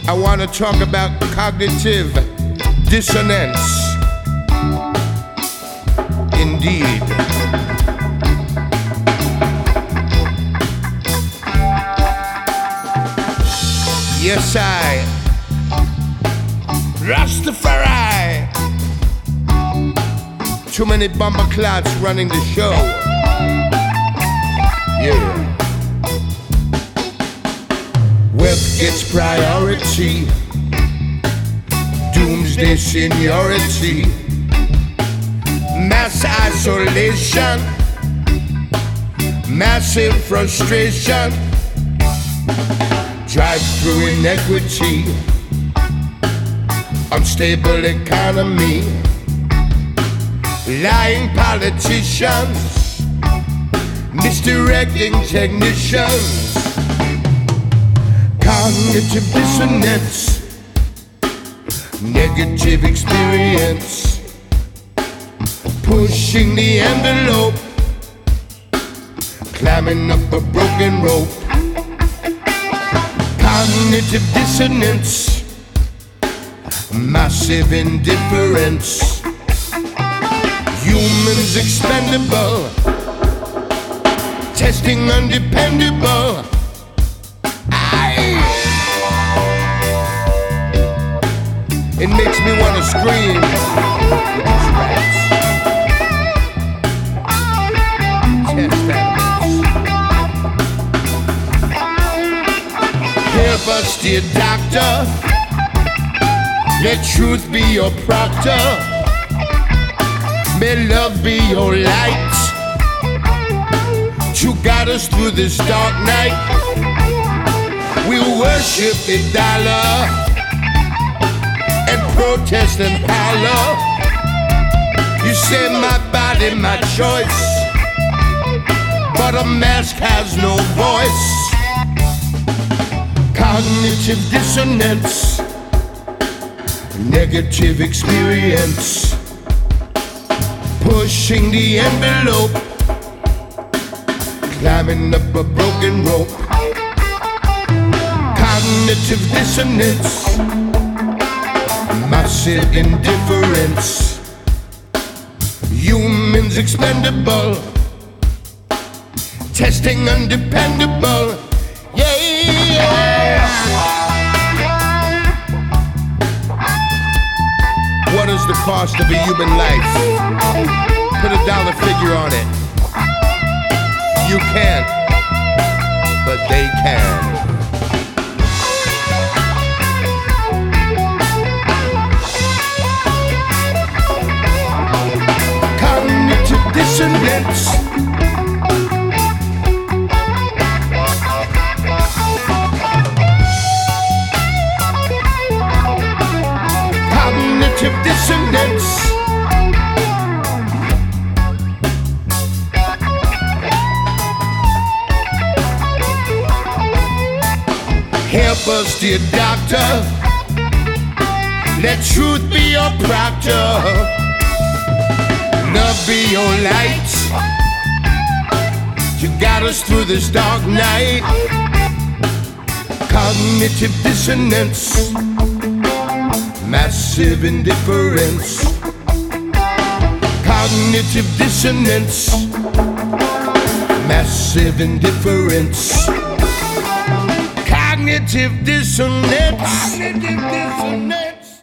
I want to talk about cognitive dissonance. Indeed. Yes, I, Rastafari. Too many bumper clouds running the show. Yeah. Wealth gets priority. Doomsday seniority. Mass isolation. Massive frustration. Drive-through inequity. Unstable economy. Lying politicians. Misdirecting technicians. Cognitive dissonance, negative experience, pushing the envelope, climbing up a broken rope. Cognitive dissonance, massive indifference, humans expendable, testing undependable. It makes me want to scream. Test animals. Help us, dear doctor. Let truth be your proctor. May love be your light to guide us through this dark night. We'll worship the dollar and protest and holler. You say my body, my choice, but a mask has no voice. Cognitive dissonance, negative experience, pushing the envelope, climbing up a broken rope. Cognitive dissonance, massive indifference, humans expendable, testing undependable. Yeah. What is the cost of a human life? Put a dollar figure on it. You can't, but they can. Dissonance, cognitive dissonance, help us, dear doctor. Let truth be your proctor. Love be your light to guide us through this dark night. Cognitive dissonance, massive indifference. Cognitive dissonance, massive indifference. Cognitive dissonance. Cognitive dissonance.